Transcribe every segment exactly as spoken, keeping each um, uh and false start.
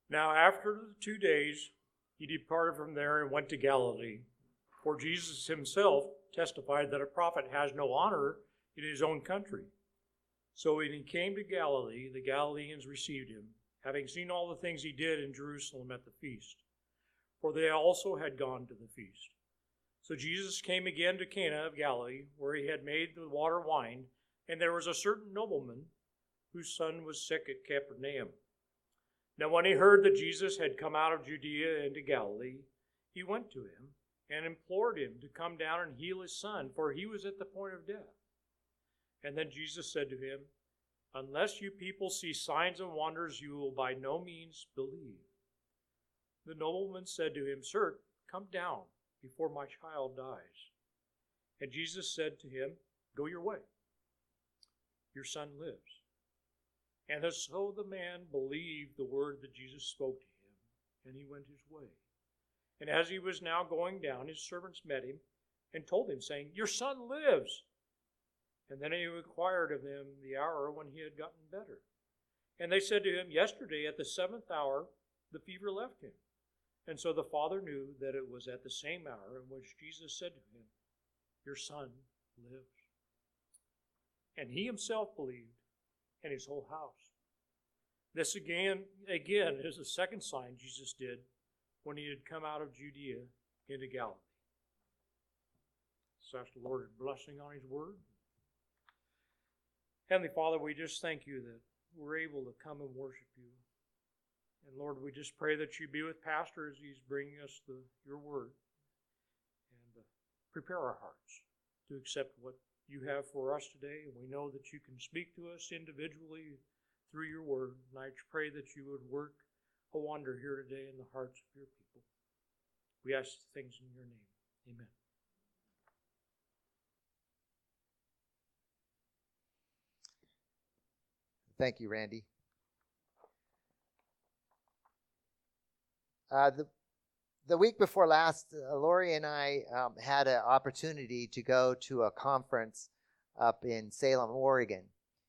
Now after the two days, he departed from there and went to Galilee. For Jesus himself testified that a prophet has no honor in his own country. So when he came to Galilee, the Galileans received him, having seen all the things he did in Jerusalem at the feast. For they also had gone to the feast. So Jesus came again to Cana of Galilee, where he had made the water wine, and there was a certain nobleman whose son was sick at Capernaum. Now when he heard that Jesus had come out of Judea into Galilee, he went to him and implored him to come down and heal his son, for he was at the point of death. And then Jesus said to him, "Unless you people see signs and wonders, you will by no means believe." The nobleman said to him, "Sir, come down before my child dies." And Jesus said to him, "Go your way. Your son lives." And so the man believed the word that Jesus spoke to him, and he went his way. And as he was now going down, his servants met him and told him, saying, "Your son lives." And then he inquired of them the hour when he had gotten better. And they said to him, "Yesterday at the seventh hour the fever left him." And so the father knew that it was at the same hour in which Jesus said to him, "Your son lives." And he himself believed, and his whole house. This again, again is the second sign Jesus did when he had come out of Judea into Galilee. So ask the Lord's blessing on his word. Heavenly Father, we just thank you that we're able to come and worship you. And Lord, we just pray that you be with Pastor as he's bringing us the, your word. And uh, prepare our hearts to accept what you have for us today. And we know that you can speak to us individually through your word. And I pray that you would work a wonder here today in the hearts of your people. We ask things in your name. Amen. Thank you, Randy. Uh, the the week before last, uh, Lori and I um, had an opportunity to go to a conference up in Salem, Oregon.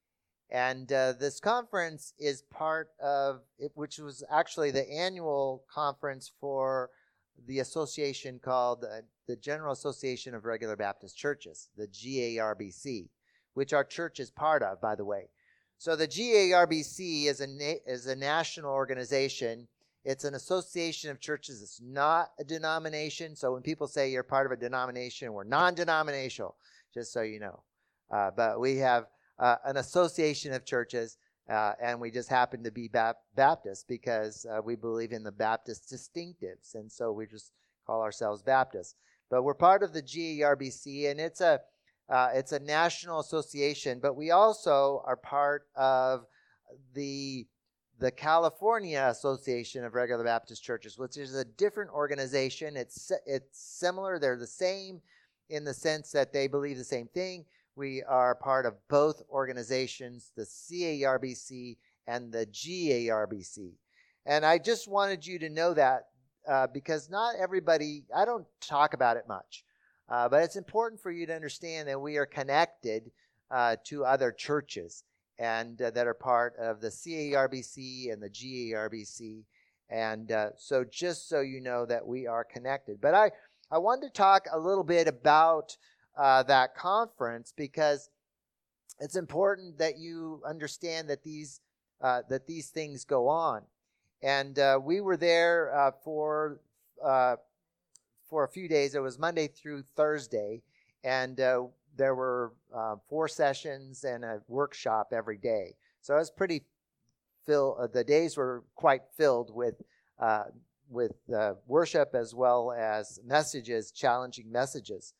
And uh, this conference is part of it, which was actually the annual conference for the association called uh, the General Association of Regular Baptist Churches, the G A R B C, which our church is part of, by the way. So the G A R B C is a na- is a national organization. It's an association of churches. It's not a denomination. So when people say you're part of a denomination, we're non-denominational, just so you know. Uh, but we have uh, an association of churches, uh, and we just happen to be Bap- Baptist because uh, we believe in the Baptist distinctives, and so we just call ourselves Baptists. But we're part of the G A R B C, and it's a uh, it's a national association. But we also are part of the the California Association of Regular Baptist Churches, which is a different organization. It's it's similar. They're the same in the sense that they believe the same thing. We are part of both organizations, the C A R B C and the G A R B C. And I just wanted you to know that uh, because not everybody, I don't talk about it much, uh, but it's important for you to understand that we are connected uh, to other churches and uh, that are part of the C A R B C and the G A R B C. And uh, so just so you know that we are connected. But I, I wanted to talk a little bit about uh, that conference because it's important that you understand that these uh, that these things go on. And uh, we were there uh, for uh, for a few days. It was Monday through Thursday, and uh, there were uh, four sessions and a workshop every day. So it was pretty fill. Uh, the days were quite filled with uh, with uh, worship as well as messages, challenging messages.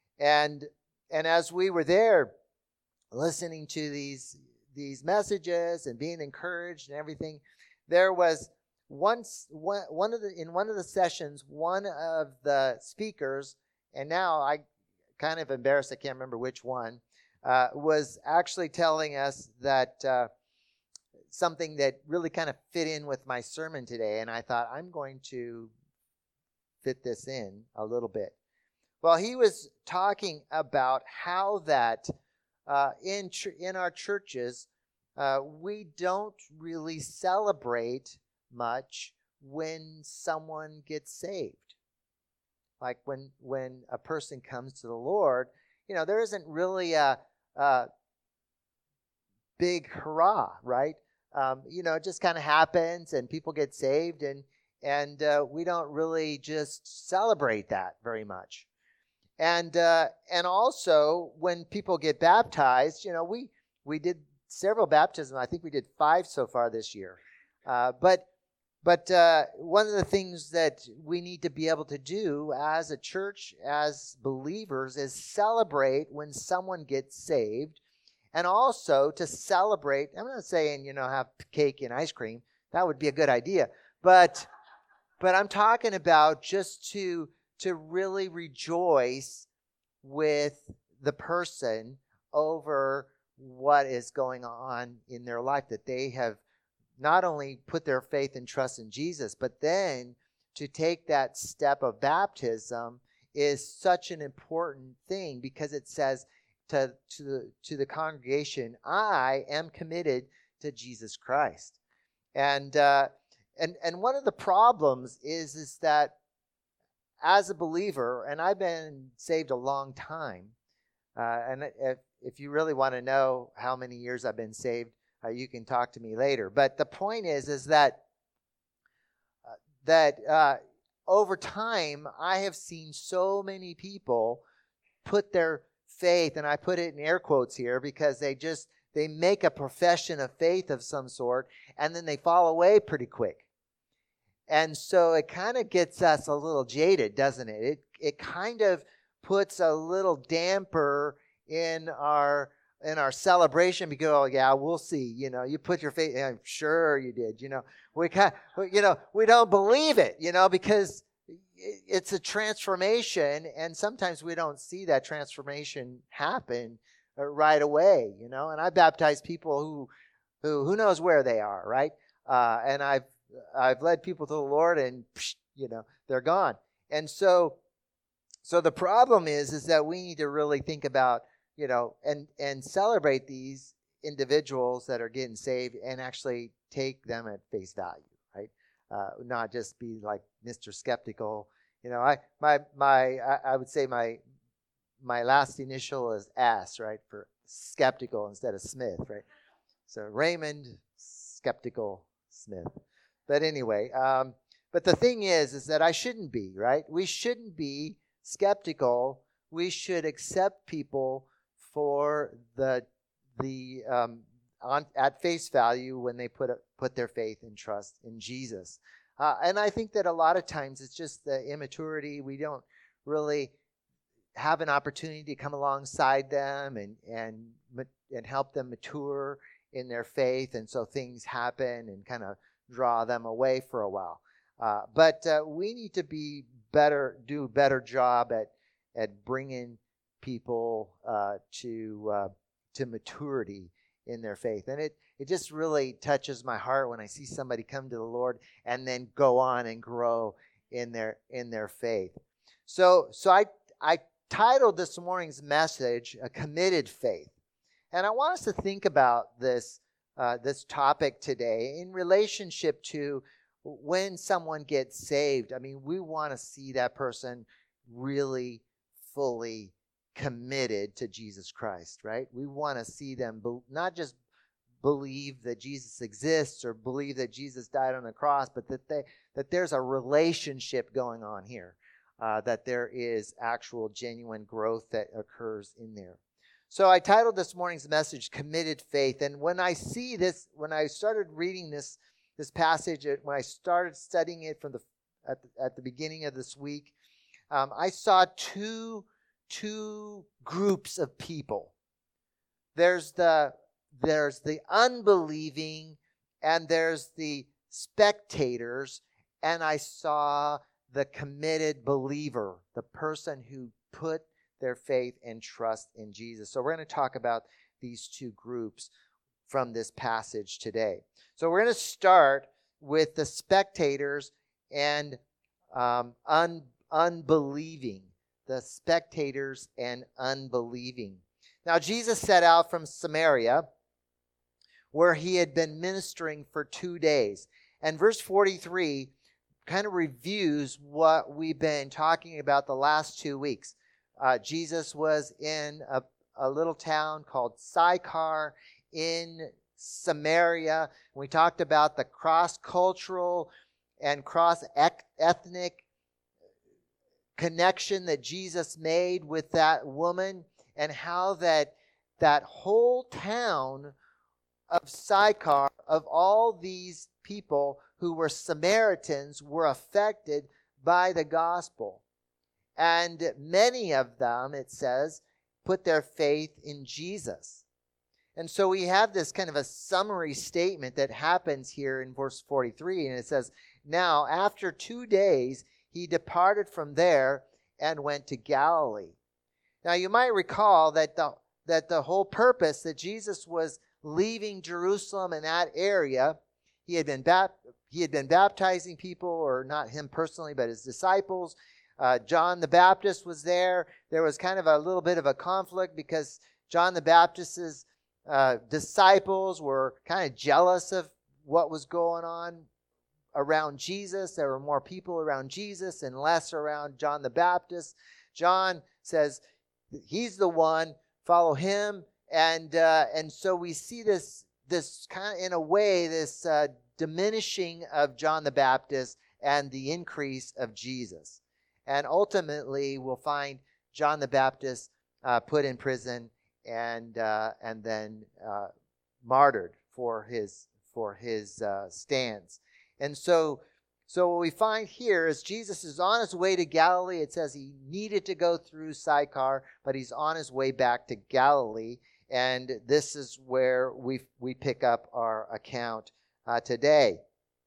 And and as we were there, listening to these these messages and being encouraged and everything, there was once one one of the in one of the sessions, one of the speakers, and now I kind of embarrassed, I can't remember which one, uh, was actually telling us that uh, something that really kind of fit in with my sermon today, and I thought I'm going to fit this in a little bit. Well, he was talking about how that uh, in ch- in our churches, uh, we don't really celebrate much when someone gets saved. Like when when a person comes to the Lord, you know, there isn't really a, a big hurrah, right? Um, you know, it just kind of happens, and people get saved, and and uh, we don't really just celebrate that very much. And uh, and also when people get baptized, you know, we we did several baptisms. I think we did five so far this year. Uh, but but uh, one of the things that we need to be able to do as a church, as believers, is celebrate when someone gets saved, and also to celebrate. I'm not saying, you know, have cake and ice cream. That would be a good idea. But but I'm talking about just to to really rejoice with the person over what is going on in their life, that they have not only put their faith and trust in Jesus, but then to take that step of baptism is such an important thing, because it says to, to, the, to the congregation, I am committed to Jesus Christ. And, uh, and, and one of the problems is, is that as a believer, and I've been saved a long time, uh, and if, if you really want to know how many years I've been saved, uh, you can talk to me later. But the point is, is that uh, that uh, over time, I have seen so many people put their faith, and I put it in air quotes here because they just they make a profession of faith of some sort, and then they fall away pretty quick. And so it kind of gets us a little jaded, doesn't it? It it kind of puts a little damper in our in our celebration. Because, oh yeah, we'll see. You know, you put your faith. I'm sure you did. You know, we kind, you know, we don't believe it. You know, because it's a transformation, and sometimes we don't see that transformation happen right away. You know, and I baptize people who who who knows where they are, right? Uh, and I've I've led people to the Lord, and psh, you know, they're gone. And so, so the problem is, is that we need to really think about, you know, and and celebrate these individuals that are getting saved, and actually take them at face value, right? Uh, not just be like Mister Skeptical. You know, I my my I, I would say my my last initial is S, right, for skeptical instead of Smith, right? So Raymond Skeptical Smith. But anyway, um, but the thing is, is that I shouldn't be, right? We shouldn't be skeptical. We should accept people for the the um, on at face value when they put a, put their faith and trust in Jesus. Uh, and I think that a lot of times it's just the immaturity. We don't really have an opportunity to come alongside them and and and help them mature in their faith, and so things happen and kind of draw them away for a while. Uh, but uh, we need to be better, do a better job at at bringing people uh, to uh, to maturity in their faith. And it it just really touches my heart when I see somebody come to the Lord and then go on and grow in their in their faith. So so I I titled this morning's message "A Committed Faith," and I want us to think about this. Uh, this topic today in relationship to when someone gets saved. I mean, we want to see that person really fully committed to Jesus Christ, right? We want to see them be- not just believe that Jesus exists or believe that Jesus died on the cross, but that they that there's a relationship going on here, uh, that there is actual genuine growth that occurs in there. So I titled this morning's message, Committed Faith. And when I see this, when I started reading this this passage, when I started studying it from the at the, at the beginning of this week, um, I saw two, two groups of people. There's the, there's the unbelieving, and there's the spectators, and I saw the committed believer, the person who put their faith and trust in Jesus. So we're going to talk about these two groups from this passage today. So we're going to start with the spectators and um, un- unbelieving. The spectators and unbelieving. Now Jesus set out from Samaria, where he had been ministering for two days. And verse forty-three kind of reviews what we've been talking about the last two weeks. Uh, Jesus was in a, a little town called Sychar in Samaria. We talked about the cross-cultural and cross-ethnic connection that Jesus made with that woman, and how that that whole town of Sychar, of all these people who were Samaritans, were affected by the gospel. And many of them, it says, put their faith in Jesus. And so we have this kind of a summary statement that happens here in verse forty-three, and it says, "Now, after two days, he departed from there and went to Galilee." Now, you might recall that the, that the whole purpose that Jesus was leaving Jerusalem in that area, he had been bap- he had been baptizing people, or not him personally, but his disciples. Uh, John the Baptist was there. There was kind of a little bit of a conflict because John the Baptist's uh, disciples were kind of jealous of what was going on around Jesus. There were more people around Jesus and less around John the Baptist. John says, he's the one, follow him. And uh, and so we see this, this kind of, in a way, this uh, diminishing of John the Baptist and the increase of Jesus. And ultimately, we'll find John the Baptist uh, put in prison and uh, and then uh, martyred for his for his uh, stands. And so, so what we find here is Jesus is on his way to Galilee. It says he needed to go through Sychar, but he's on his way back to Galilee. And this is where we we pick up our account uh, today.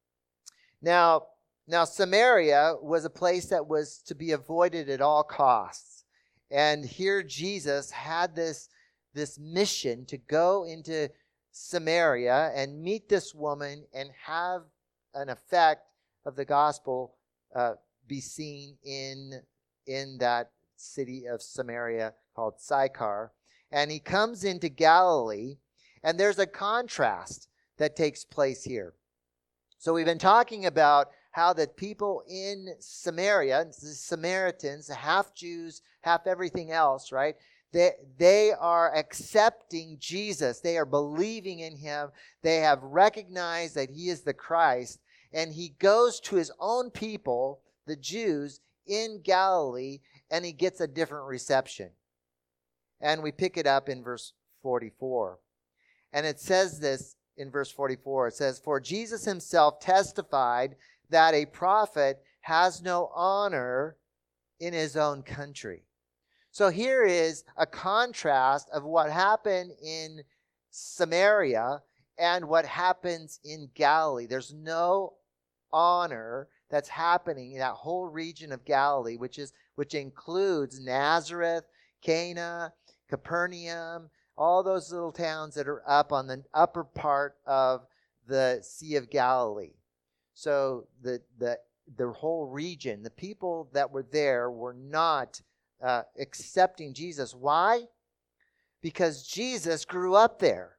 Now, now Samaria was a place that was to be avoided at all costs. And here Jesus had this, this mission to go into Samaria and meet this woman and have an effect of the gospel uh, be seen in, in that city of Samaria called Sychar. And he comes into Galilee, and there's a contrast that takes place here. So we've been talking about how the people in Samaria, the Samaritans, half Jews, half everything else, right? They, they are accepting Jesus. They are believing in him. They have recognized that he is the Christ. And he goes to his own people, the Jews, in Galilee, and he gets a different reception. And we pick it up in verse forty-four. And it says this in verse forty-four. It says, "For Jesus himself testified that a prophet has no honor in his own country." So here is a contrast of what happened in Samaria and what happens in Galilee. There's no honor that's happening in that whole region of Galilee, which is which includes Nazareth, Cana, Capernaum, all those little towns that are up on the upper part of the Sea of Galilee. So the the the whole region, the people that were there were not uh, accepting Jesus. Why? Because Jesus grew up there.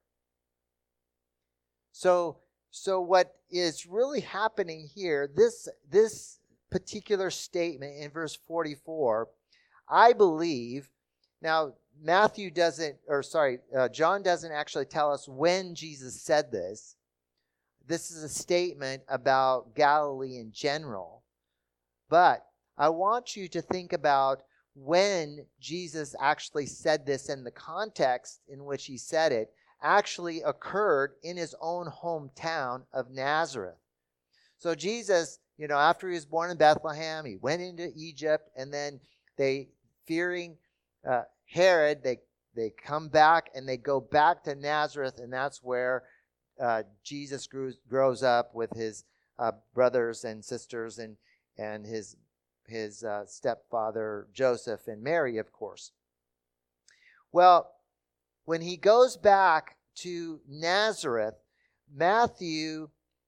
So so what is really happening here, this this particular statement in verse forty-four, I believe, now Matthew doesn't, or sorry, uh, John doesn't actually tell us when Jesus said this. This is a statement about Galilee in general. But I want you to think about when Jesus actually said this, and the context in which he said it actually occurred in his own hometown of Nazareth. So Jesus, you know, after he was born in Bethlehem, he went into Egypt, and then they, fearing uh, Herod, they they come back and they go back to Nazareth, and that's where uh, Jesus grows, grows up with his uh, brothers and sisters and and his his uh, stepfather Joseph and Mary, of course. Well, when he goes back to Nazareth, Matthew,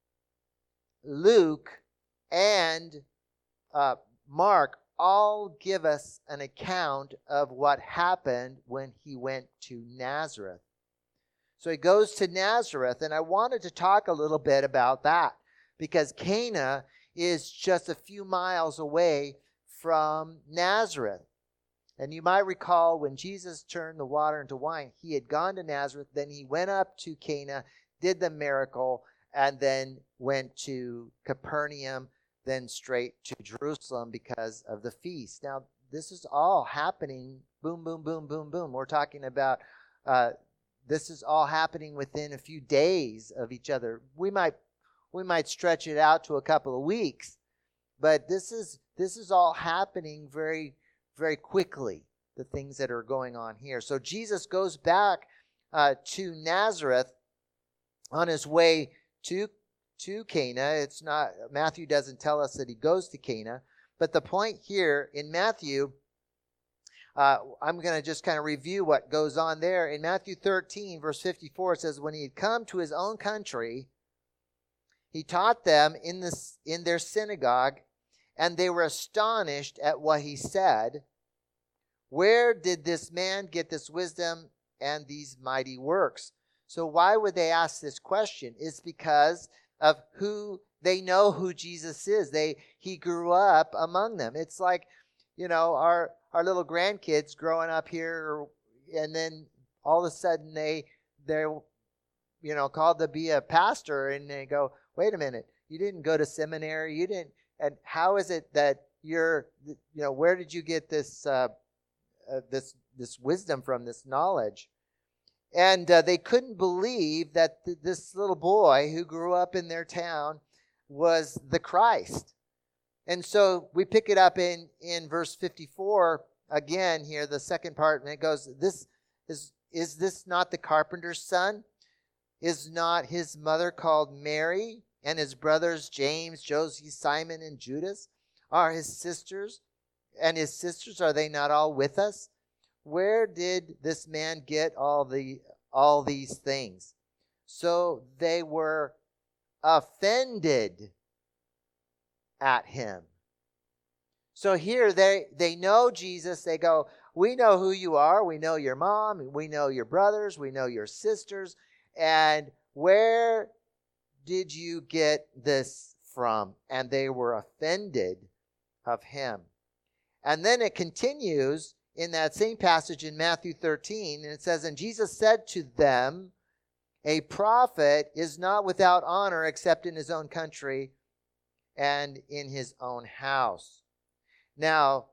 Luke, and uh, Mark all give us an account of what happened when he went to Nazareth. So he goes to Nazareth, and I wanted to talk a little bit about that. because Cana is just a few miles away from Nazareth. And you might recall when Jesus turned the water into wine, he had gone to Nazareth, then he went up to Cana, did the miracle, and then went to Capernaum, then straight to Jerusalem because of the feast. Now, this is all happening, boom, boom, boom, boom, boom. We're talking about, uh, this is all happening within a few days of each other. We might, we might stretch it out to a couple of weeks, but this is, this is all happening very very quickly, the things that are going on here. So Jesus goes back uh, to Nazareth on his way to, to Cana. It's not, Matthew doesn't tell us that he goes to Cana, but the point here in Matthew, uh, I'm going to just kind of review what goes on there. In Matthew thirteen, verse fifty-four, it says, when he had come to his own country, he taught them in, this, in their synagogue, and they were astonished at what he said. Where did this man get this wisdom and these mighty works? So why would they ask this question? It's because of who they know who Jesus is. They he grew up among them. It's like, you know, our our little grandkids growing up here, and then all of a sudden they they're you know called to be a pastor, and they go, wait a minute, you didn't go to seminary, you didn't. And how is it that you're, you know, where did you get this, uh, uh, this, this wisdom from, this knowledge? And uh, they couldn't believe that th- this little boy who grew up in their town was the Christ. And so we pick it up in, in verse fifty-four again here, the second part, and it goes, "This is is this not the carpenter's son? Is not his mother called Mary? And his brothers James, Joseph, Simon, and Judas are his sisters, and his sisters, are they not all with us? Where did this man get all the all these things?" So they were offended at him. So here they they know Jesus. They go, we know who you are. We know your mom. We know your brothers. We know your sisters. And where did you get this from? And they were offended of him. And then it continues in that same passage in Matthew thirteen, and it says, and Jesus said to them, a prophet is not without honor except in his own country and in his own house. Now,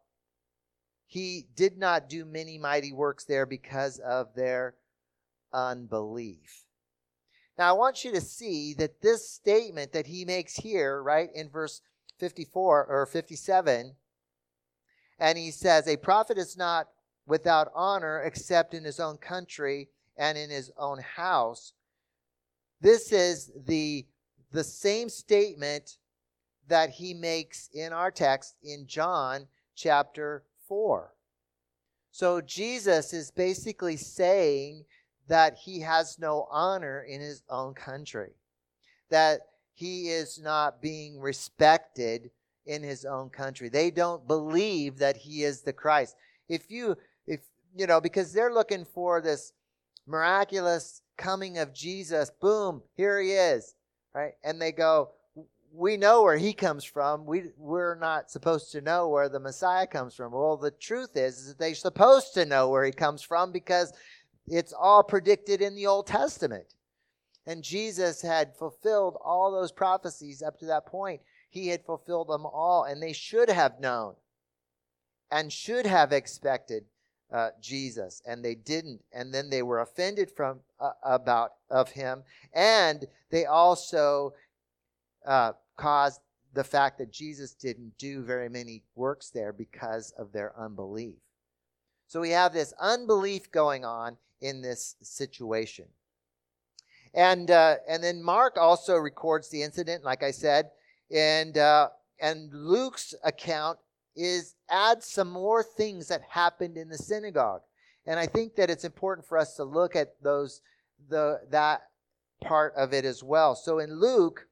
he did not do many mighty works there because of their unbelief. Now, I want you to see that this statement that he makes here, right, in verse fifty-four or fifty-seven, and he says, a prophet is not without honor except in his own country and in his own house. This is the, the same statement that he makes in our text in John chapter four. So Jesus is basically saying that he has no honor in his own country, that he is not being respected in his own country. They don't believe that he is the Christ. If you, if you know, because they're looking for this miraculous coming of Jesus, boom, here he is, right? And they go, we know where he comes from. We, we're not supposed to know where the Messiah comes from. Well, the truth is, is that they're supposed to know where he comes from because it's all predicted in the Old Testament. And Jesus had fulfilled all those prophecies up to that point. He had fulfilled them all, and they should have known and should have expected uh, Jesus, and they didn't. And then they were offended from uh, about of him, and they also uh, caused the fact that Jesus didn't do very many works there because of their unbelief. So we have this unbelief going on in this situation. And uh, and then Mark also records the incident, like I said, and uh, and Luke's account is adds some more things that happened in the synagogue. And I think that it's important for us to look at those the that part of it as well. So in Luke,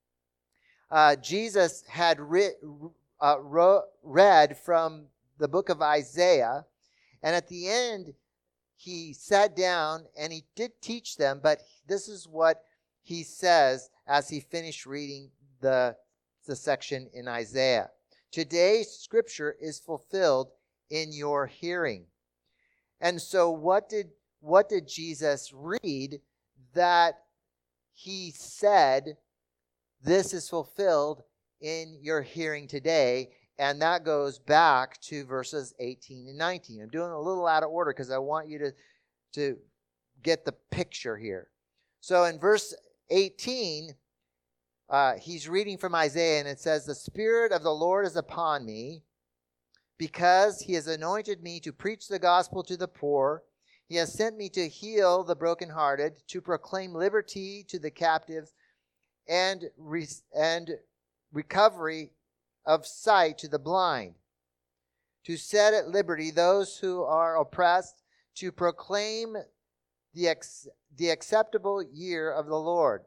uh, Jesus had re- uh, ro- read from the book of Isaiah, and at the end, he sat down and he did teach them, but this is what he says as he finished reading the, the section in Isaiah. Today's scripture is fulfilled in your hearing. And so what did what did Jesus read that he said, this is fulfilled in your hearing today? And that goes back to verses eighteen and nineteen. I'm doing a little out of order because I want you to, to get the picture here. So in verse eighteen, uh, he's reading from Isaiah, and it says, the Spirit of the Lord is upon me, because he has anointed me to preach the gospel to the poor. He has sent me to heal the brokenhearted, to proclaim liberty to the captives, and, re- and recovery of sight to the blind, to set at liberty those who are oppressed, to proclaim the, ex- the acceptable year of the Lord.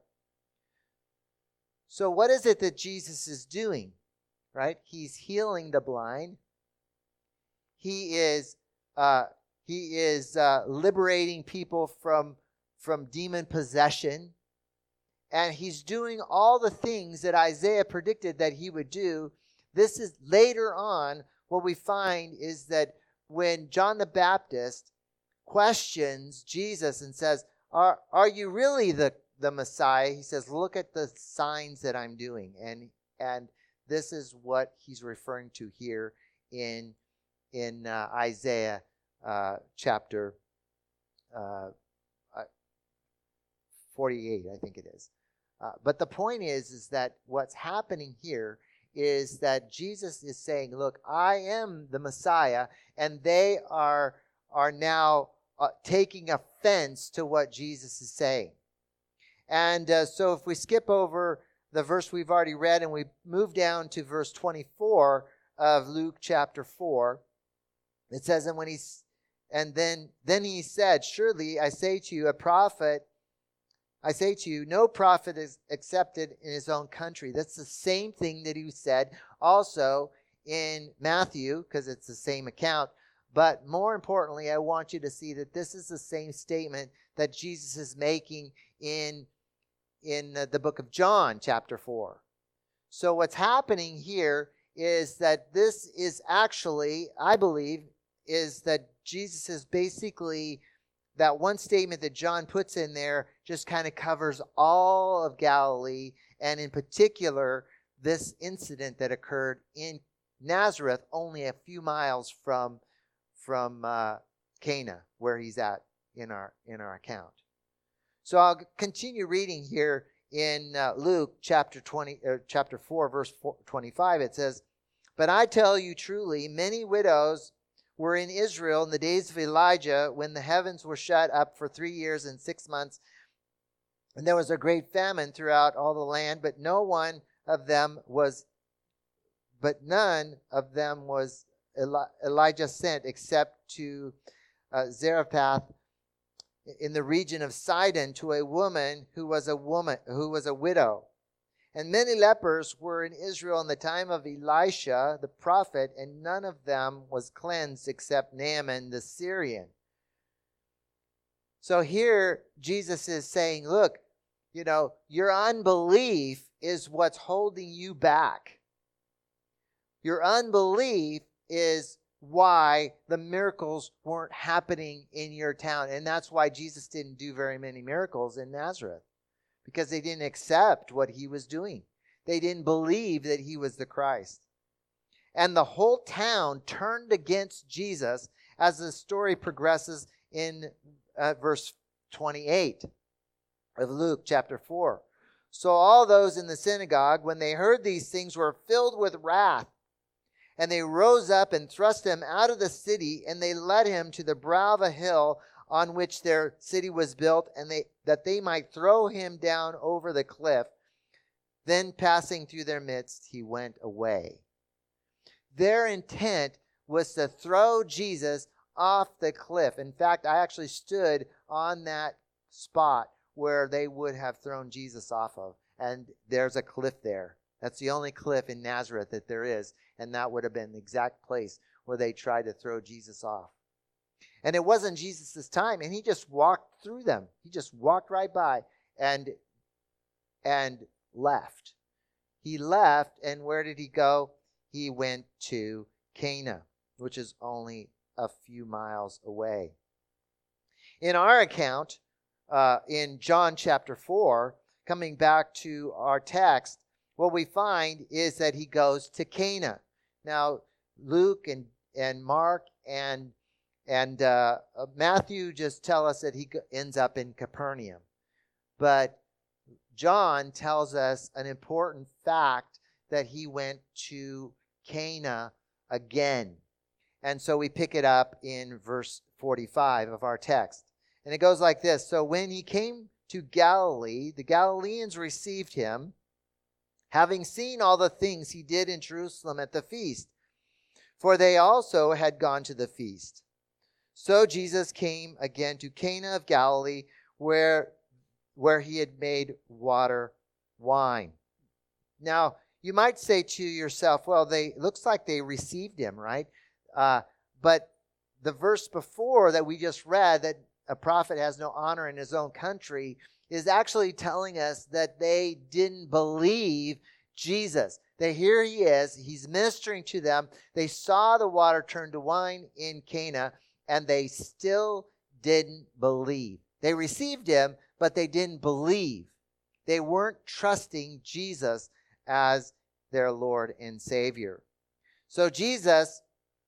So what is it that Jesus is doing? Right? He's healing the blind. He is uh, he is uh, liberating people from, from demon possession. And he's doing all the things that Isaiah predicted that he would do. This is later on, what we find is that when John the Baptist questions Jesus and says, are, are you really the, the Messiah? He says, look at the signs that I'm doing. And, and this is what he's referring to here in in uh, Isaiah uh, chapter uh, forty-eight, I think it is. Uh, but the point is, is that what's happening here is that Jesus is saying, look, I am the Messiah, and they are, are now uh, taking offense to what Jesus is saying. And uh, so if we skip over the verse we've already read and we move down to verse twenty-four of Luke chapter four, it says, and when he's, and then, then he said, surely I say to you, a prophet, I say to you, no prophet is accepted in his own country. That's the same thing that he said also in Matthew, because it's the same account. But more importantly, I want you to see that this is the same statement that Jesus is making in, in the book of John, chapter four. So what's happening here is that this is actually, I believe, is that Jesus is basically, that one statement that John puts in there just kind of covers all of Galilee, and in particular, this incident that occurred in Nazareth, only a few miles from, from uh, Cana, where he's at in our, in our account. So I'll continue reading here in uh, Luke chapter twenty, or chapter four, verse twenty-five. It says, but I tell you truly, many widows were in Israel in the days of Elijah, when the heavens were shut up for three years and six months, and there was a great famine throughout all the land, but no one of them was, but none of them was Eli- Elijah sent except to uh, Zarephath in the region of Sidon, to a woman who was a woman who was a widow. And many lepers were in Israel in the time of Elisha the prophet, and none of them was cleansed except Naaman the Syrian. So here Jesus is saying, look, you know, your unbelief is what's holding you back. Your unbelief is why the miracles weren't happening in your town. And that's why Jesus didn't do very many miracles in Nazareth. Because they didn't accept what he was doing. They didn't believe that he was the Christ. And the whole town turned against Jesus as the story progresses in uh, verse twenty-eight of Luke chapter four. So all those in the synagogue, when they heard these things, were filled with wrath. And they rose up and thrust him out of the city, and they led him to the brow of a hill on which their city was built, and they that they might throw him down over the cliff. Then passing through their midst, he went away. Their intent was to throw Jesus off the cliff. In fact, I actually stood on that spot where they would have thrown Jesus off of. And there's a cliff there. That's the only cliff in Nazareth that there is. And that would have been the exact place where they tried to throw Jesus off. And it wasn't Jesus' time, and he just walked through them. He just walked right by and, and left. he left, and where did he go? He went to Cana, which is only a few miles away. In our account, uh, in John chapter four, coming back to our text, what we find is that he goes to Cana. Now, Luke and, and Mark and, and uh, Matthew just tell us that he ends up in Capernaum. But John tells us an important fact that he went to Cana again. And so we pick it up in verse forty-five of our text. And it goes like this. So when he came to Galilee, the Galileans received him, having seen all the things he did in Jerusalem at the feast. For they also had gone to the feast. So Jesus came again to Cana of Galilee, where, where he had made water wine. Now, you might say to yourself, well, they looks like they received him, right? Uh, but the verse before that we just read, that a prophet has no honor in his own country, is actually telling us that they didn't believe Jesus. That here he is, he's ministering to them. They saw the water turn to wine in Cana, and they still didn't believe. They received him, but they didn't believe. They weren't trusting Jesus as their Lord and Savior. So Jesus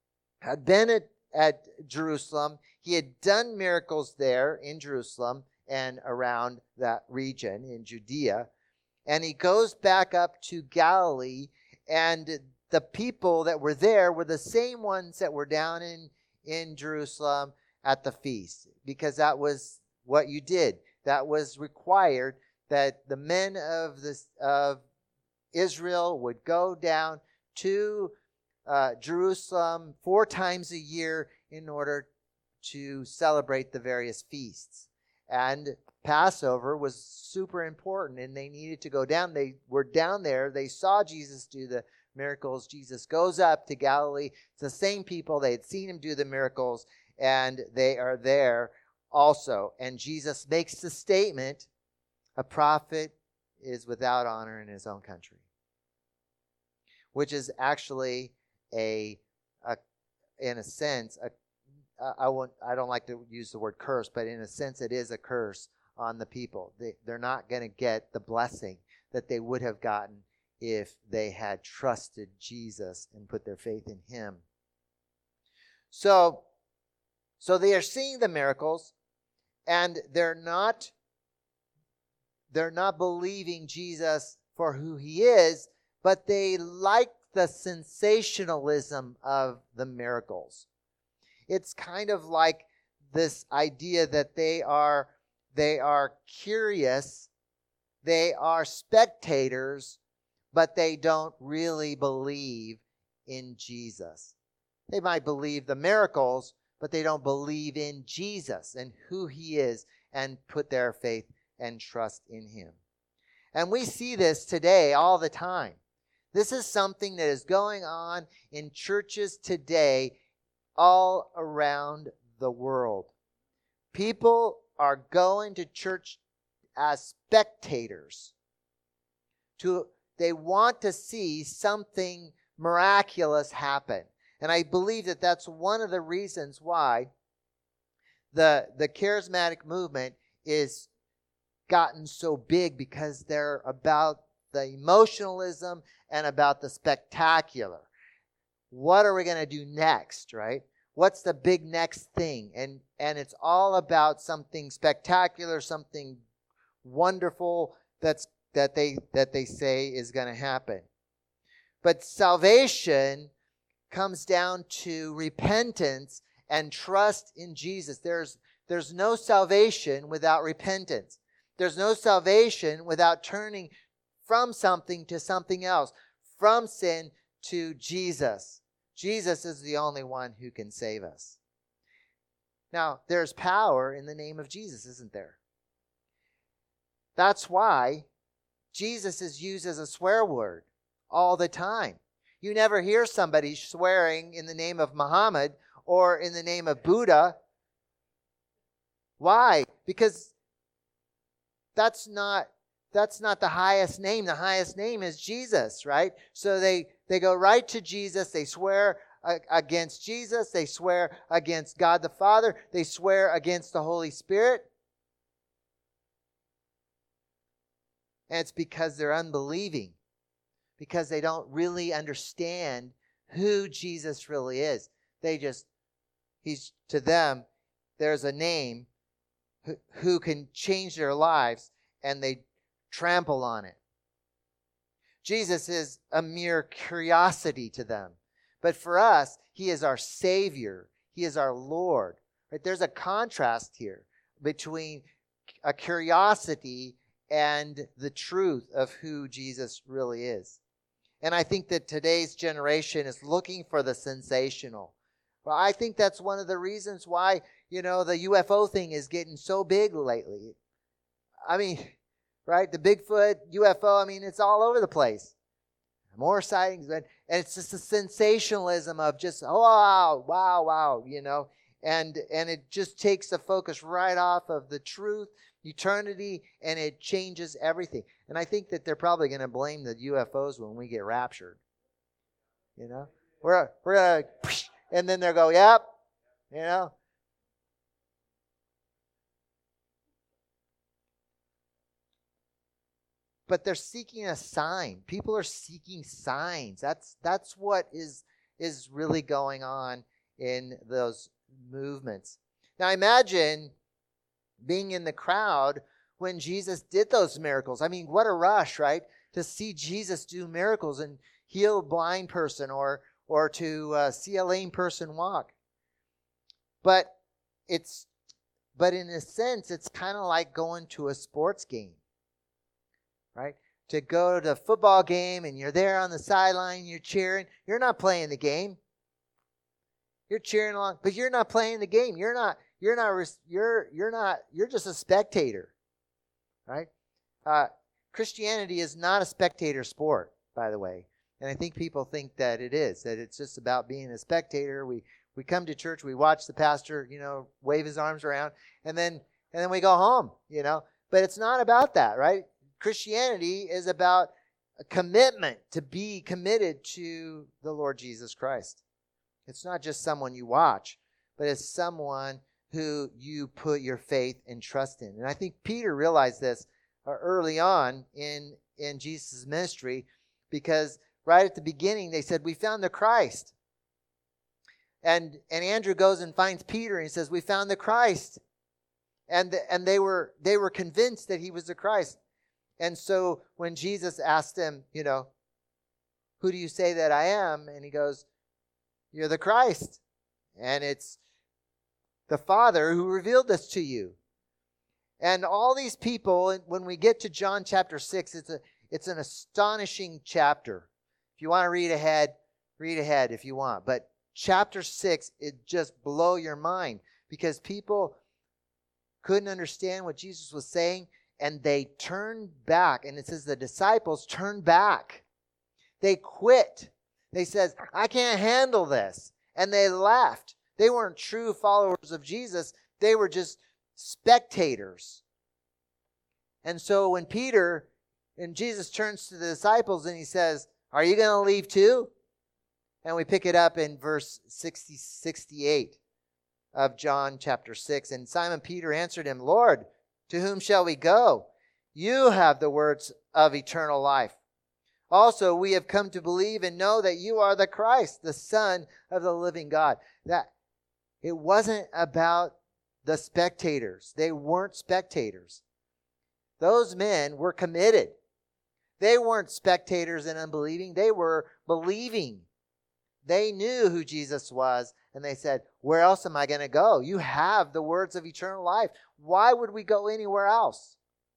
had been at, at Jerusalem. He had done miracles there in Jerusalem and around that region in Judea. And he goes back up to Galilee, and the people that were there were the same ones that were down in, in Jerusalem at the feast, because that was what you did. That was required, that the men of, this, of Israel would go down to uh, Jerusalem four times a year in order to celebrate the various feasts. And Passover was super important, and they needed to go down. They were down there. They saw Jesus do the miracles. Jesus goes up to Galilee. It's the same people. They had seen him do the miracles, and they are there also. And Jesus makes the statement, a prophet is without honor in his own country, which is actually a, a in a sense, a I won't. I don't like to use the word curse, but in a sense, it is a curse on the people. They, they're not going to get the blessing that they would have gotten if they had trusted Jesus and put their faith in him. So, so they are seeing the miracles, and they're not. They're not believing Jesus for who he is, but they like the sensationalism of the miracles. It's kind of like this idea that they are they are curious, they are spectators, but they don't really believe in Jesus. They might believe the miracles, but they don't believe in Jesus and who he is and put their faith and trust in him. And we see this today all the time. This is something that is going on in churches today all around the world. People are going to church as spectators. To, they want to see something miraculous happen. And I believe that that's one of the reasons why the, the charismatic movement is gotten so big, because they're about the emotionalism and about the spectacular. What are we going to do next, right? What's the big next thing? And and it's all about something spectacular, something wonderful that's that they that they say is going to happen. But salvation comes down to repentance and trust in Jesus. There's there's no salvation without repentance. There's no salvation without turning from something to something else, from sin to Jesus. Jesus is the only one who can save us. Now, there's power in the name of Jesus, isn't there? That's why Jesus is used as a swear word all the time. You never hear somebody swearing in the name of Muhammad or in the name of Buddha. Why? Because that's not that's not the highest name. The highest name is Jesus, right? So they, they go right to Jesus. They swear uh, against Jesus. They swear against God the Father. They swear against the Holy Spirit. And it's because they're unbelieving, because they don't really understand who Jesus really is. They just, he's, to them, there's a name who, who can change their lives, and they trample on it. Jesus is a mere curiosity to them. But for us, he is our Savior. He is our Lord. Right? There's a contrast here between a curiosity and the truth of who Jesus really is. And I think that today's generation is looking for the sensational. Well, I think that's one of the reasons why, you know, the U F O thing is getting so big lately. I mean, right? The Bigfoot, U F O, I mean, it's all over the place. More sightings. And it's just the sensationalism of just, oh, wow, wow, wow, you know. And, and it just takes the focus right off of the truth, eternity, and it changes everything. And I think that they're probably going to blame the U F Os when we get raptured. You know? We're, we're going to, and then they'll go, yep, you know. But they're seeking a sign. People are seeking signs. That's that's what is is really going on in those movements. Now imagine being in the crowd when Jesus did those miracles. I mean, what a rush, right? To see Jesus do miracles and heal a blind person, or or to uh, see a lame person walk. But it's but in a sense, it's kind of like going to a sports game. Right? To go to a football game and you're there on the sideline, you're cheering. You're not playing the game. You're cheering along, but you're not playing the game. You're not, you're not, you're, you're not, you're just a spectator. Right? Uh, Christianity is not a spectator sport, by the way. And I think people think that it is, that it's just about being a spectator. We, we come to church, we watch the pastor, you know, wave his arms around, and then, and then we go home, you know. But it's not about that, right? Christianity is about a commitment, to be committed to the Lord Jesus Christ. It's not just someone you watch, but it's someone who you put your faith and trust in. And I think Peter realized this early on in, in Jesus' ministry, because right at the beginning they said, we found the Christ. And, and Andrew goes and finds Peter and he says, we found the Christ. And, the, and they were they were convinced that he was the Christ. And so when Jesus asked him, you know, who do you say that I am? And he goes, you're the Christ. And it's the Father who revealed this to you. And all these people, when we get to John chapter six, it's a it's an astonishing chapter. If you want to read ahead, read ahead if you want. But chapter six, it just blow your mind, because people couldn't understand what Jesus was saying. And they turned back. And it says the disciples turned back. They quit. They said, I can't handle this. And they left. They weren't true followers of Jesus. They were just spectators. And so when Peter and Jesus turns to the disciples and he says, are you going to leave too? And we pick it up in verse sixty, sixty-eight of John chapter six. And Simon Peter answered him, Lord, to whom shall we go? You have the words of eternal life. Also, we have come to believe and know that you are the Christ, the Son of the living God. That it wasn't about the spectators. They weren't spectators. Those men were committed. They weren't spectators and unbelieving. They were believing. They knew who Jesus was, and they said, where else am I going to go? You have the words of eternal life. Why would we go anywhere else?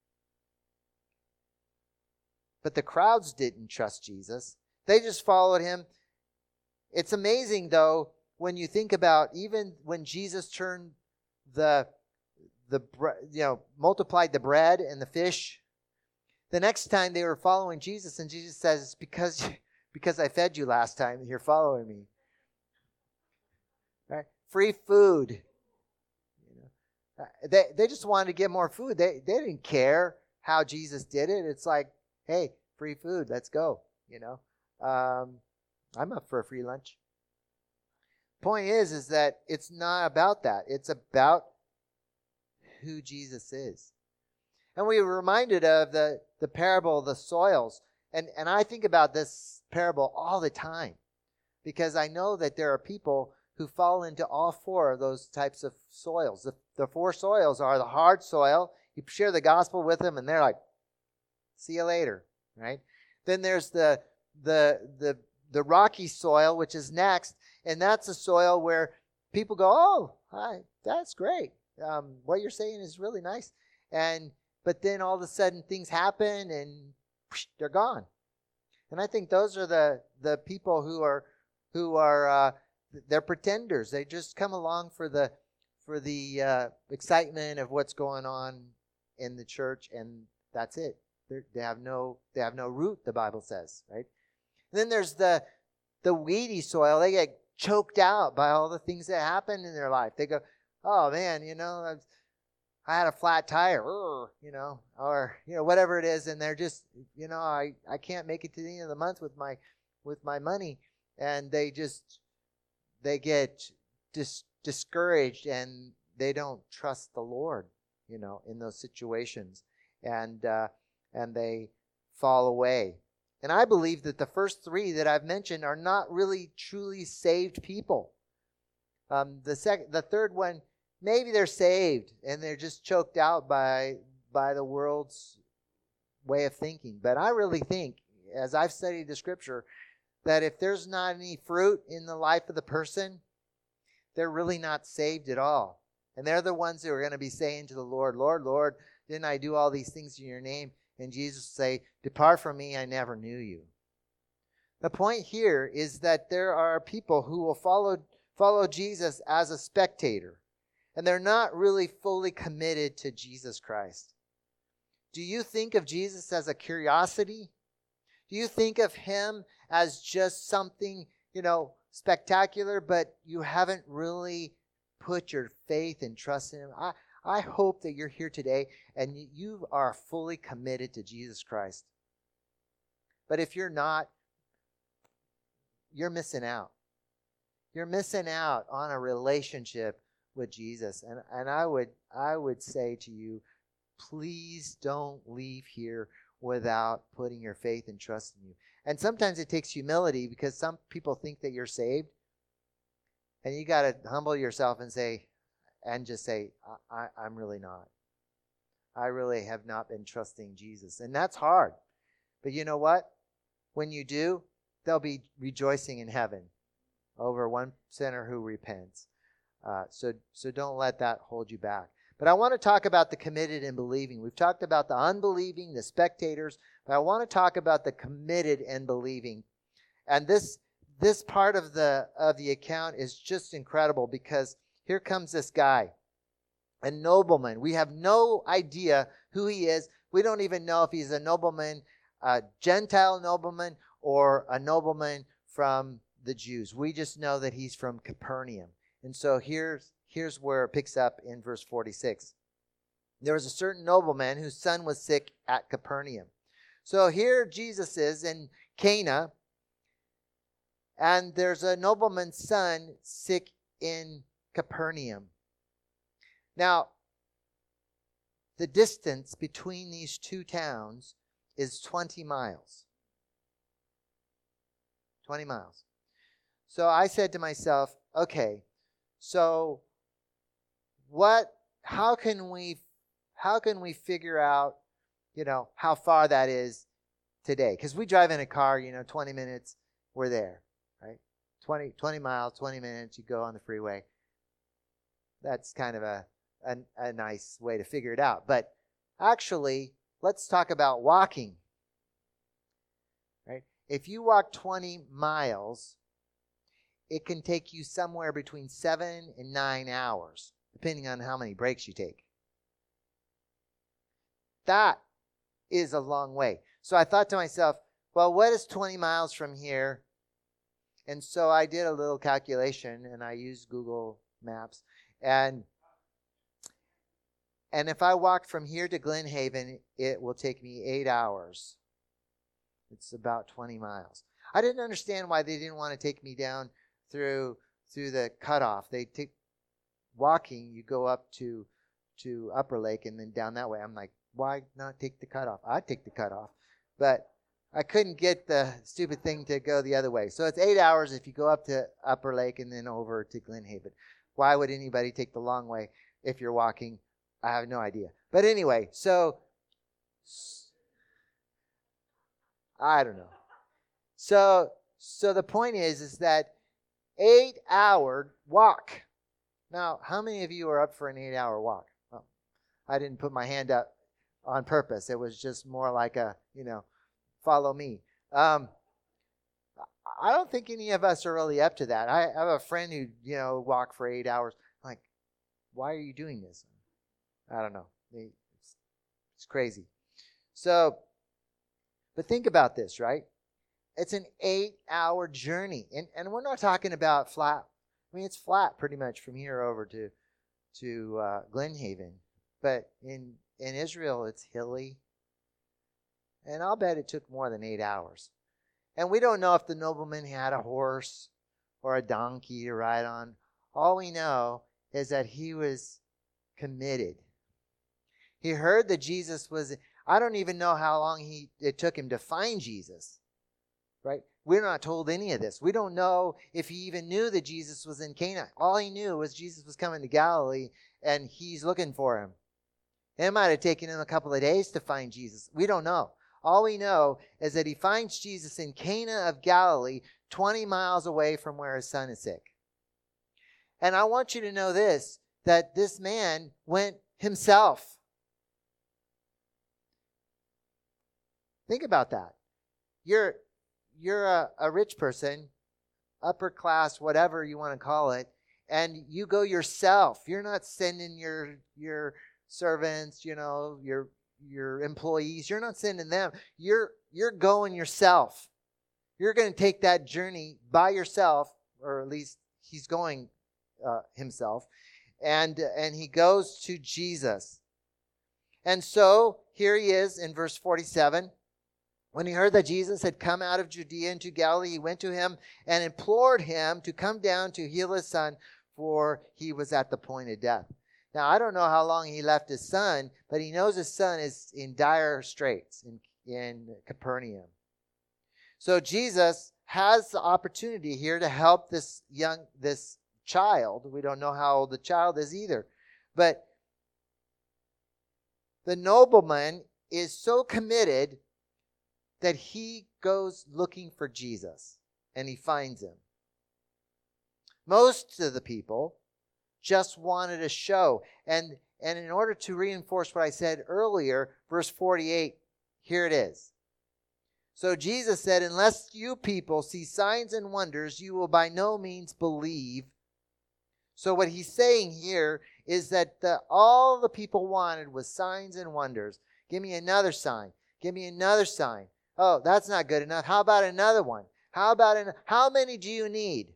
But the crowds didn't trust Jesus. They just followed him. It's amazing, though, when you think about even when Jesus turned the, the you know, multiplied the bread and the fish, the next time they were following Jesus, and Jesus says, it's because, because I fed you last time, you're following me. Right? Free food. You know, they, they just wanted to get more food. They, they didn't care how Jesus did it, it's like, hey, free food, let's go, you know. Um, I'm up for a free lunch. Point is, is that it's not about that. It's about who Jesus is. And we were reminded of the, the parable of the soils. And, and I think about this parable all the time because I know that there are people who fall into all four of those types of soils. The, the four soils are the hard soil. You share the gospel with them and they're like, see you later, right? Then there's the the the the rocky soil, which is next, and that's a soil where people go, oh, hi, that's great. Um, what you're saying is really nice. And but then all of a sudden things happen and whoosh, they're gone. And I think those are the the people who are who are uh, they're pretenders. They just come along for the for the uh, excitement of what's going on in the church, and that's it. They're, they have no they have no root. The Bible says, right? And then there's the the weedy soil. They get choked out by all the things that happen in their life. They go, oh man, you know, I, I had a flat tire, you know, or you know whatever it is, and they're just, you know, I, I can't make it to the end of the month with my with my money, and they just they get dis, discouraged and they don't trust the Lord, you know, in those situations, and uh, and they fall away. And I believe that the first three that I've mentioned are not really truly saved people. Um, the second, the third one, maybe they're saved and they're just choked out by by the world's way of thinking. But I really think, as I've studied the Scripture, that if there's not any fruit in the life of the person, they're really not saved at all. And they're the ones who are going to be saying to the Lord, Lord, Lord, didn't I do all these things in your name? And Jesus say, depart from me, I never knew you. The point here is that there are people who will follow follow Jesus as a spectator, and they're not really fully committed to Jesus Christ. Do you think of Jesus as a curiosity? Do you think of him as just something, you know, spectacular, but you haven't really put your faith and trust in him? I, I hope that you're here today and you are fully committed to Jesus Christ. But if you're not, you're missing out. You're missing out on a relationship with Jesus. And, and I would I would say to you, please don't leave here without putting your faith and trust in you. And sometimes it takes humility because some people think that you're saved. And you got to humble yourself and say, and just say, I, I, I'm really not. I really have not been trusting Jesus. And that's hard. But you know what? When you do, they'll be rejoicing in heaven over one sinner who repents. Uh, so, so don't let that hold you back. But I want to talk about the committed and believing. We've talked about the unbelieving, the spectators, but I want to talk about the committed and believing. And this this part of the of the account is just incredible because here comes this guy, a nobleman. We have no idea who he is. We don't even know if he's a nobleman, a Gentile nobleman, or a nobleman from the Jews. We just know that he's from Capernaum. And so here's, here's where it picks up in verse forty-six. There was a certain nobleman whose son was sick at Capernaum. So here Jesus is in Cana, and there's a nobleman's son sick in Capernaum. Now, the distance between these two towns is twenty miles. twenty miles. So I said to myself, okay, so what how can we how can we figure out, you know, how far that is today? Because we drive in a car, you know, twenty minutes, we're there, right? twenty, twenty miles, twenty minutes, you go on the freeway. That's kind of a, a, a nice way to figure it out. But actually, let's talk about walking. Right? If you walk twenty miles, it can take you somewhere between seven and nine hours, depending on how many breaks you take. That is a long way. So I thought to myself, well, what is twenty miles from here? And so I did a little calculation, and I used Google Maps. And And if I walk from here to Glen Haven, it will take me eight hours. It's about twenty miles. I didn't understand why they didn't want to take me down through through the cutoff. They take walking, you go up to to Upper Lake and then down that way. I'm like, why not take the cutoff? I'd take the cutoff. But I couldn't get the stupid thing to go the other way. So it's eight hours if you go up to Upper Lake and then over to Glen Haven. Why would anybody take the long way if you're walking? I have no idea. But anyway, so I don't know. So so the point is, is that eight-hour walk. Now, how many of you are up for an eight-hour walk? Well, I didn't put my hand up on purpose. It was just more like a, you know, follow me. Um, I don't think any of us are really up to that. I have a friend who, you know, walked for eight hours. I'm like, why are you doing this? I don't know. It's, it's crazy. So, but think about this, right? It's an eight-hour journey. And, and we're not talking about flat. I mean, it's flat pretty much from here over to to uh, Glen Haven. But in, in Israel, it's hilly. And I'll bet it took more than eight hours. And we don't know if the nobleman had a horse or a donkey to ride on. All we know is that he was committed. He heard that Jesus was... I don't even know how long he it took him to find Jesus. Right? We're not told any of this. We don't know if he even knew that Jesus was in Cana. All he knew was Jesus was coming to Galilee and he's looking for him. It might have taken him a couple of days to find Jesus. We don't know. All we know is that he finds Jesus in Cana of Galilee, twenty miles away from where his son is sick. And I want you to know this, that this man went himself. Think about that. You're You're a, a rich person, upper class, whatever you want to call it, and you go yourself. You're not sending your your servants, you know, your your employees. You're not sending them. You're you're going yourself. You're going to take that journey by yourself, or at least he's going uh, himself, and and he goes to Jesus. And so here he is in verse forty-seven. When he heard that Jesus had come out of Judea into Galilee, he went to him and implored him to come down to heal his son, for he was at the point of death. Now, I don't know how long he left his son, but he knows his son is in dire straits in, in Capernaum. So Jesus has the opportunity here to help this young, this child. We don't know how old the child is either. But the nobleman is so committed that he goes looking for Jesus, and he finds him. Most of the people just wanted a show. And, and in order to reinforce what I said earlier, verse forty-eight, here it is. So Jesus said, unless you people see signs and wonders, you will by no means believe. So what he's saying here is that the, all the people wanted was signs and wonders. Give me another sign. Give me another sign. Oh, that's not good enough. How about another one? How about an, how many do you need?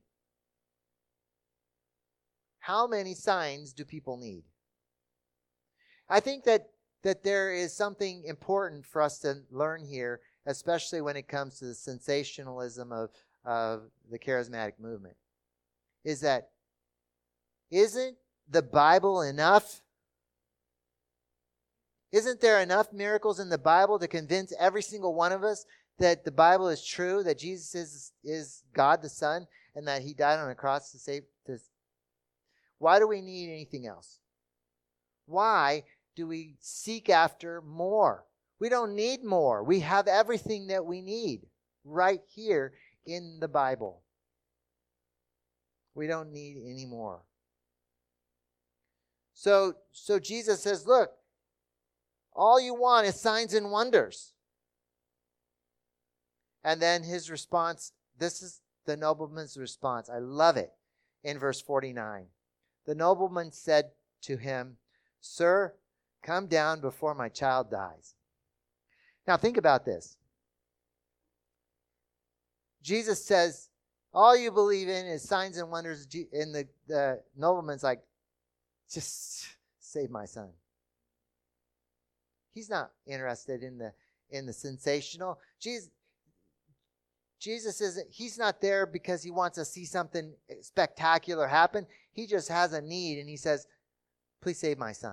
How many signs do people need? I think that, that there is something important for us to learn here, especially when it comes to the sensationalism of, of the charismatic movement, is that isn't the Bible enough? Isn't there enough miracles in the Bible to convince every single one of us that the Bible is true, that Jesus is, is God the Son, and that he died on a cross to save us? Why do we need anything else? Why do we seek after more? We don't need more. We have everything that we need right here in the Bible. We don't need any more. So, so Jesus says, look, all you want is signs and wonders. And then his response, this is the nobleman's response. I love it. In verse forty-nine. The nobleman said to him, Sir, come down before my child dies. Now think about this. Jesus says, all you believe in is signs and wonders. And the, the nobleman's like, just save my son. He's not interested in the in the sensational. Jesus, Jesus isn't, he's not there because he wants to see something spectacular happen. He just has a need and he says, please save my son.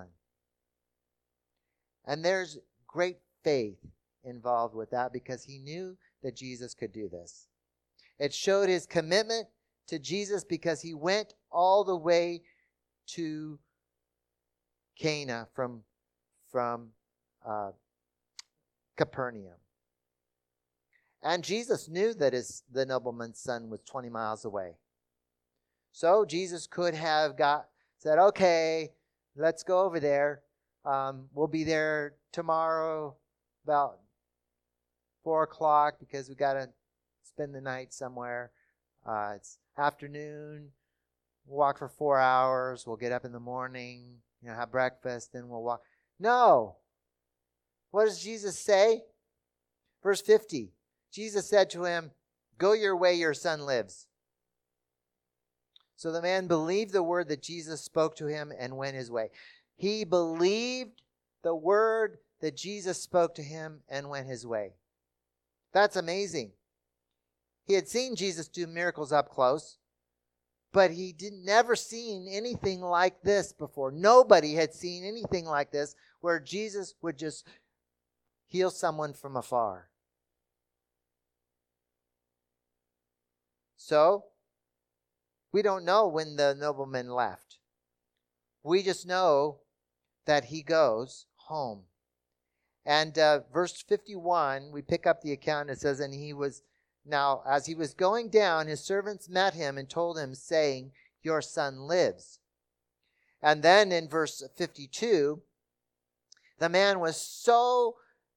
And there's great faith involved with that because he knew that Jesus could do this. It showed his commitment to Jesus because he went all the way to Cana from, from uh, Capernaum. And Jesus knew that his, the nobleman's son was twenty miles away. So Jesus could have got said, okay, let's go over there. Um, we'll be there tomorrow about four o'clock because we got to spend the night somewhere. Uh, it's afternoon. We'll walk for four hours. We'll get up in the morning, you know, have breakfast, then we'll walk. No. What does Jesus say? Verse fifty. Jesus said to him, go your way, your son lives. So the man believed the word that Jesus spoke to him and went his way. He believed the word that Jesus spoke to him and went his way. That's amazing. He had seen Jesus do miracles up close, but he did never seen anything like this before. Nobody had seen anything like this where Jesus would just heal someone from afar. So, we don't know when the nobleman left. We just know that he goes home. And uh, verse fifty-one, we pick up the account. It says, and he was, now as he was going down, his servants met him and told him, saying, your son lives. And then in verse fifty-two, the man was so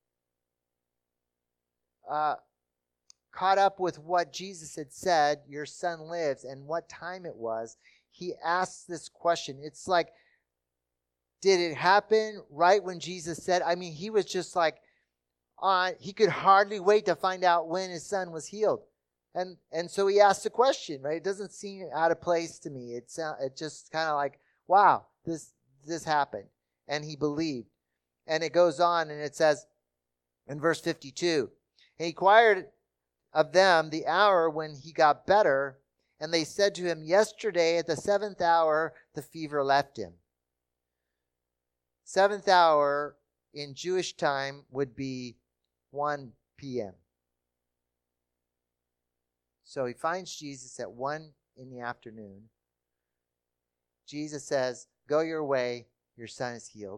uh, caught up with what Jesus had said, your son lives, and what time it was, he asks this question. It's like, did it happen right when Jesus said? I mean, he was just like, on. He could hardly wait to find out when his son was healed. And and so he asked the question, right? It doesn't seem out of place to me. It, sound, it just kind of like, wow, this, this happened. And he believed. And it goes on and it says in verse fifty-two, he inquired of them the hour when he got better, and they said to him, yesterday at the seventh hour the fever left him. Seventh hour in Jewish time would be one p.m. So he finds Jesus at one in the afternoon. Jesus says, go your way, your son is healed.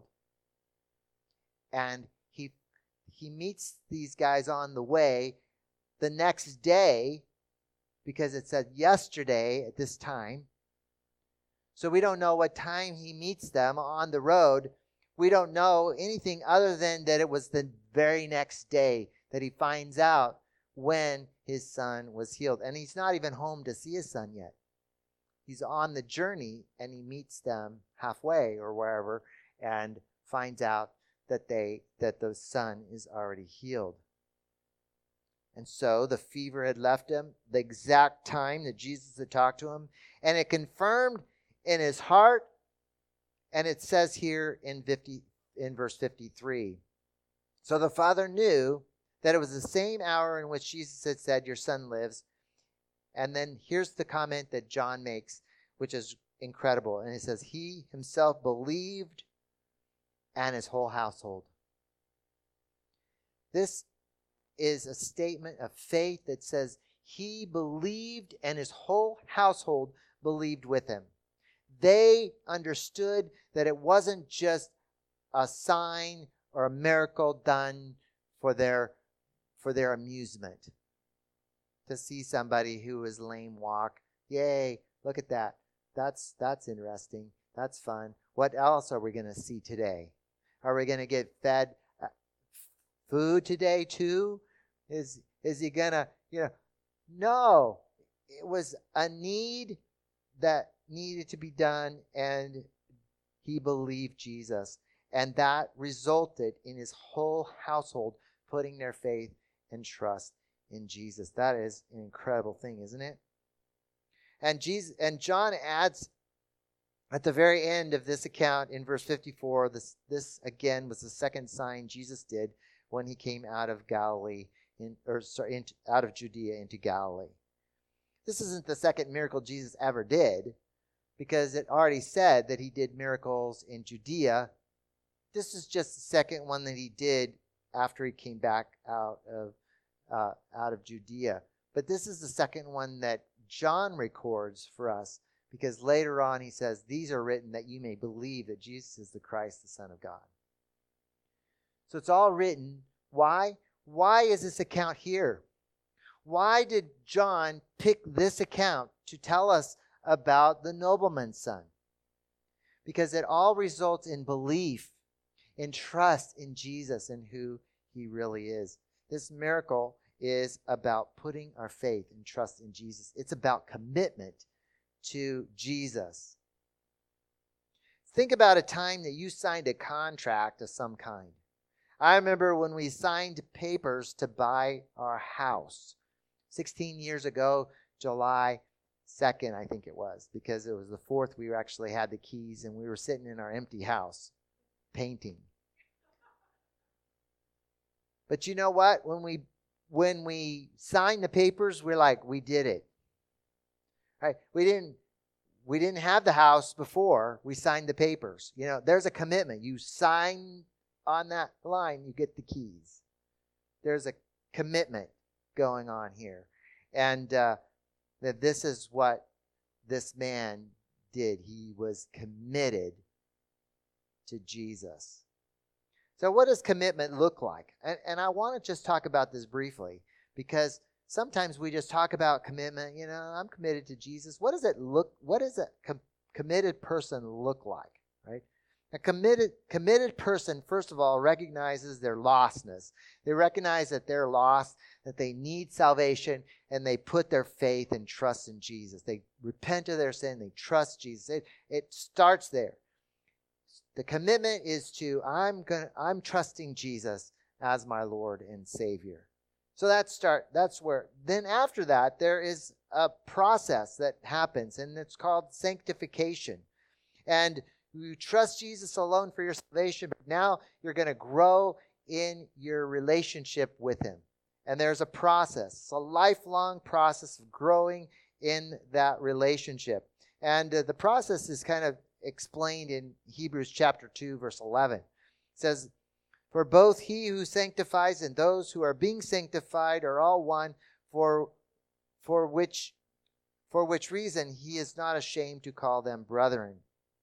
And he he meets these guys on the way the next day, because it said yesterday at this time. So we don't know what time he meets them on the road. We don't know anything other than that it was the very next day that he finds out when his son was healed. And he's not even home to see his son yet. He's on the journey and he meets them halfway or wherever and finds out that they that the son is already healed. And so the fever had left him, the exact time that Jesus had talked to him, and it confirmed in his heart. And it says here in fifty in verse fifty-three. So the father knew that it was the same hour in which Jesus had said, your son lives. And then here's the comment that John makes, which is incredible. And it says, he himself believed and his whole household. This is a statement of faith that says he believed and his whole household believed with him. They understood that it wasn't just a sign or a miracle done for their for their amusement. To see somebody who is lame walk. Yay, look at that. That's that's interesting. That's fun. What else are we going to see today? Are we going to get fed food today too? Is is he going to, you know, no. It was a need that needed to be done, and he believed Jesus. And that resulted in his whole household putting their faith and trust in Jesus. That is an incredible thing, isn't it? And Jesus and John adds At the very end of this account in verse fifty-four, this, this again was the second sign Jesus did when he came out of Galilee, in, or sorry, into, out of Judea into Galilee. This isn't the second miracle Jesus ever did, because it already said that he did miracles in Judea. This is just the second one that he did after he came back out of uh, out of Judea. But this is the second one that John records for us, because later on he says, these are written that you may believe that Jesus is the Christ, the Son of God. So it's all written. Why? Why is this account here? Why did John pick this account to tell us about the nobleman's son? Because it all results in belief, in trust in Jesus and who he really is. This miracle is about putting our faith and trust in Jesus. It's about commitment to Jesus. Think about a time that you signed a contract of some kind. I remember when we signed papers to buy our house sixteen years ago, July second, I think it was, because it was the fourth we actually had the keys and we were sitting in our empty house painting. But you know what? When we when we signed the papers, we're like, we did it. Right? We didn't we didn't have the house before we signed the papers. You know, there's a commitment. You sign on that line, you get the keys. There's a commitment going on here. And uh, that this is what this man did. He was committed to Jesus. So what does commitment look like? And, and I want to just talk about this briefly, because sometimes we just talk about commitment. You know, I'm committed to Jesus. What does it look, what does a com- committed person look like, right? A committed, committed person, first of all, recognizes their lostness. They recognize that they're lost, that they need salvation, and they put their faith and trust in Jesus. They repent of their sin. They trust Jesus. It, it starts there. The commitment is to, I'm gonna, I'm trusting Jesus as my Lord and Savior. So that start, that's where, then after that, there is a process that happens, and it's called sanctification. And you trust Jesus alone for your salvation, but now you're going to grow in your relationship with him. And there's a process. It's a lifelong process of growing in that relationship. And uh, the process is kind of explained in Hebrews chapter two, verse eleven. It says, for both he who sanctifies and those who are being sanctified are all one, for, for, which, for which reason he is not ashamed to call them brethren.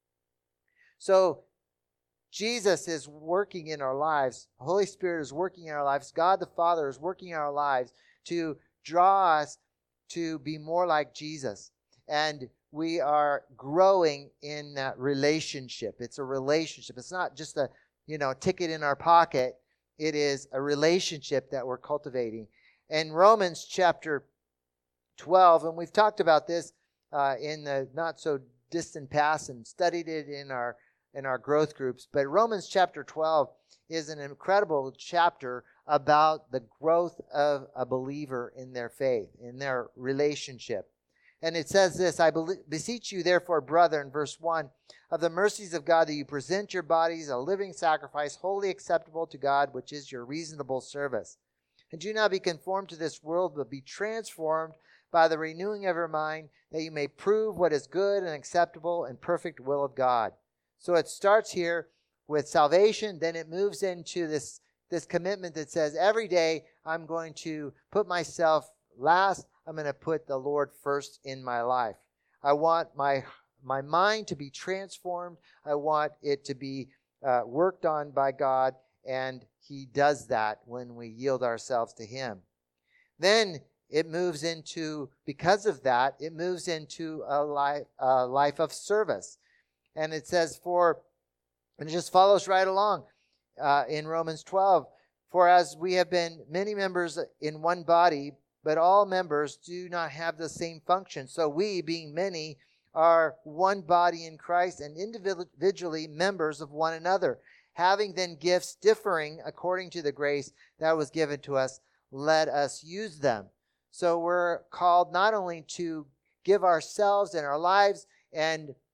So Jesus is working in our lives. The Holy Spirit is working in our lives. God the Father is working in our lives to draw us to be more like Jesus. And we are growing in that relationship. It's a relationship. It's not just a, you know, ticket in our pocket. It is a relationship that we're cultivating. In Romans chapter twelve, and we've talked about this uh, in the not so distant past and studied it in our in our growth groups. But Romans chapter twelve is an incredible chapter about the growth of a believer in their faith, in their relationship. And it says this, I beseech you therefore, brethren, verse one, of the mercies of God, that you present your bodies a living sacrifice, wholly acceptable to God, which is your reasonable service. And do not be conformed to this world, but be transformed by the renewing of your mind, that you may prove what is good and acceptable and perfect will of God. So it starts here with salvation, then it moves into this, this commitment that says every day I'm going to put myself last. I'm going to put the Lord first in my life. I want my, my mind to be transformed. I want it to be uh, worked on by God, and he does that when we yield ourselves to him. Then it moves into, because of that, it moves into a life, a life of service. And it says, for, and it just follows right along uh, in Romans twelve, for as we have been many members in one body, but all members do not have the same function. So we, being many, are one body in Christ and individually members of one another. Having then gifts differing according to the grace that was given to us, let us use them. So we're called not only to give ourselves and our lives and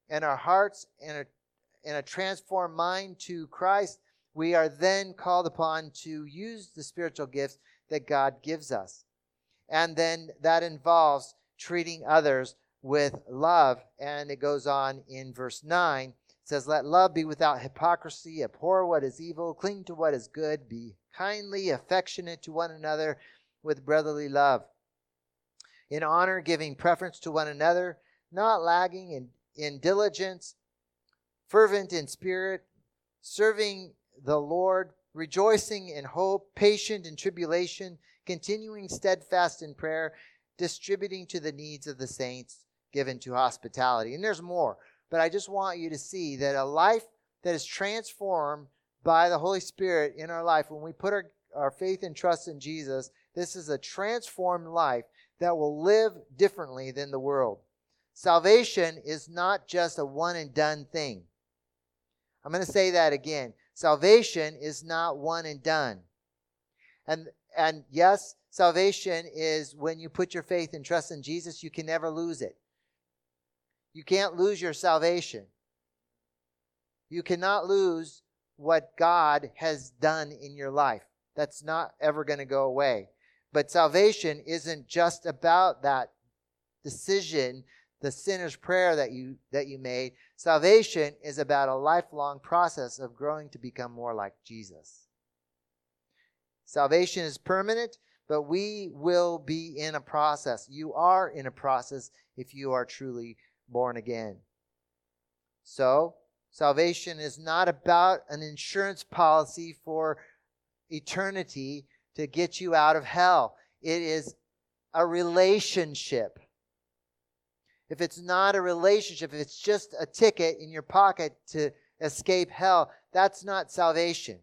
and our hearts and a, and a transformed mind to Christ, we are then called upon to use the spiritual gifts that God gives us. And then that involves treating others with love. And it goes on in verse nine. It says, let love be without hypocrisy, abhor what is evil, cling to what is good, be kindly affectionate to one another with brotherly love. In honor, giving preference to one another, not lagging in, in diligence, fervent in spirit, serving the Lord, rejoicing in hope, patient in tribulation, continuing steadfast in prayer, distributing to the needs of the saints, given to hospitality. And there's more, but I just want you to see that a life that is transformed by the Holy Spirit in our life, when we put our, our faith and trust in Jesus, this is a transformed life that will live differently than the world. Salvation is not just a one and done thing. I'm going to say that again. Salvation is not one and done. And and yes, salvation is when you put your faith and trust in Jesus, you can never lose it. You can't lose your salvation. You cannot lose what God has done in your life. That's not ever going to go away. But salvation isn't just about that decision, the sinner's prayer that you that you made. Salvation is about a lifelong process of growing to become more like Jesus. Salvation is permanent, but we will be in a process. You are in a process if you are truly born again. So, salvation is not about an insurance policy for eternity to get you out of hell. It is a relationship. If it's not a relationship, if it's just a ticket in your pocket to escape hell, that's not salvation.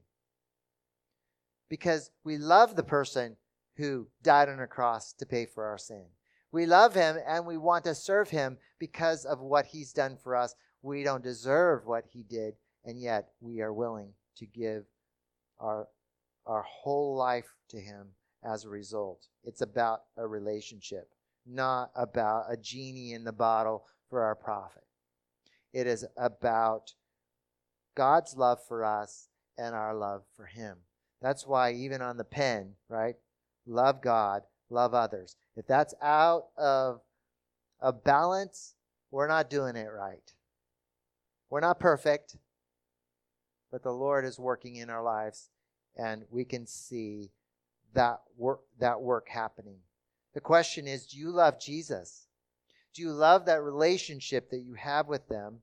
Because we love the person who died on a cross to pay for our sin. We love him and we want to serve him because of what he's done for us. We don't deserve what he did, and yet we are willing to give our, our whole life to him as a result. It's about a relationship, not about a genie in the bottle for our profit. It is about God's love for us and our love for him. That's why even on the pen, right? Love God, love others. If that's out of, of balance, we're not doing it right. We're not perfect, but the Lord is working in our lives, and we can see that work, that work happening. The question is, do you love Jesus? Do you love that relationship that you have with them?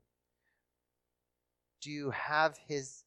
Do you have his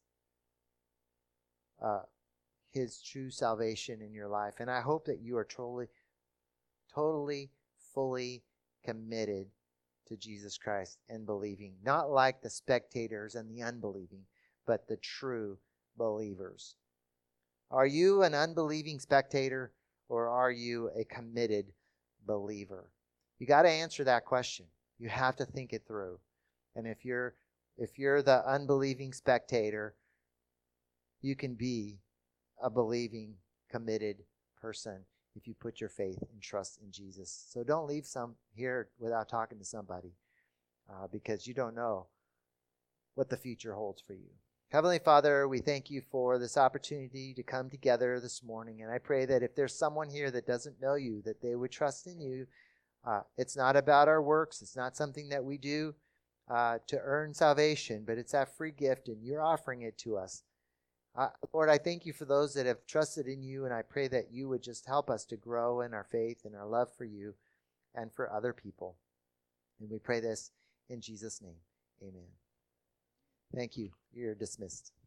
uh, his true salvation in your life? And I hope that you are totally, totally, fully committed to Jesus Christ and believing. Not like the spectators and the unbelieving, but the true believers. Are you an unbelieving spectator, or are you a committed believer? You got to answer that question. You have to think it through. And if you're if you're the unbelieving spectator, you can be a believing, committed person if you put your faith and trust in Jesus. So don't leave some here without talking to somebody, uh, because you don't know what the future holds for you. Heavenly Father, we thank you for this opportunity to come together this morning. And I pray that if there's someone here that doesn't know you, that they would trust in you. Uh, it's not about our works. It's not something that we do uh, to earn salvation, but it's that free gift, and you're offering it to us. Uh, Lord, I thank you for those that have trusted in you, and I pray that you would just help us to grow in our faith and our love for you and for other people. And we pray this in Jesus' name. Amen. Thank you. You're dismissed.